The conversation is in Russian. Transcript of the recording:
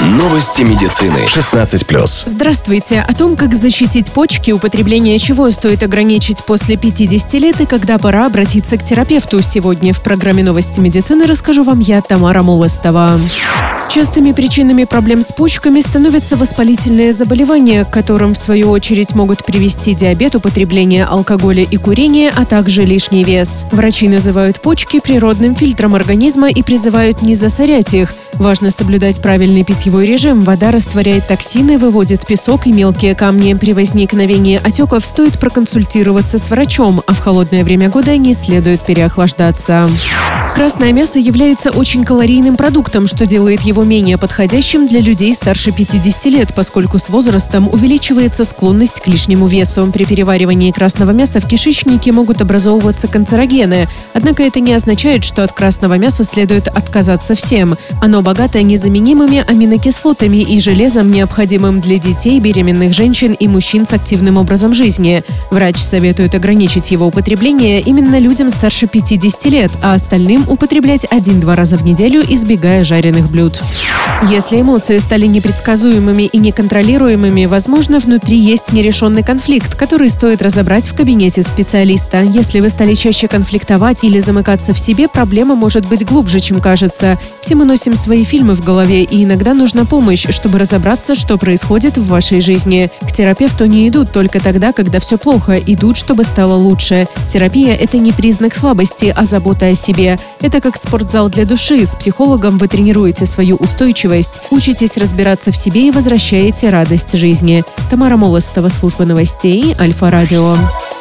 Новости медицины. 16+. Здравствуйте. О том, как защитить почки, употребление чего стоит ограничить после 50 лет и когда пора обратиться к терапевту. Сегодня в программе «Новости медицины» расскажу вам я, Тамара Молостова. Частыми причинами проблем с почками становятся воспалительные заболевания, к которым, в свою очередь, могут привести диабет, употребление алкоголя и курение, а также лишний вес. Врачи называют почки природным фильтром организма и призывают не засорять их. Важно соблюдать правильный питьевой режим. Вода растворяет токсины, выводит песок и мелкие камни. При возникновении отеков стоит проконсультироваться с врачом, а в холодное время года не следует переохлаждаться. Красное мясо является очень калорийным продуктом, что делает его менее подходящим для людей старше 50 лет, поскольку с возрастом увеличивается склонность к лишнему весу. При переваривании красного мяса в кишечнике могут образовываться канцерогены. Однако это не означает, что от красного мяса следует отказаться всем. Оно богато незаменимыми аминокислотами и железом, необходимым для детей, беременных женщин и мужчин с активным образом жизни. Врач советует ограничить его употребление именно людям старше 50 лет, а остальным употреблять 1-2 раза в неделю, избегая жареных блюд. Если эмоции стали непредсказуемыми и неконтролируемыми, возможно, внутри есть нерешенный конфликт, который стоит разобрать в кабинете специалиста. Если вы стали чаще конфликтовать или замыкаться в себе, проблема может быть глубже, чем кажется. Все мы носим свои фильмы в голове, и иногда нужна помощь, чтобы разобраться, что происходит в вашей жизни. К терапевту не идут только тогда, когда все плохо, идут, чтобы стало лучше. Терапия – это не признак слабости, а забота о себе. Это как спортзал для души. С психологом вы тренируете свою устойчивость, учитесь разбираться в себе и возвращаете радость жизни. Тамара Молостова, служба новостей, Альфа-радио.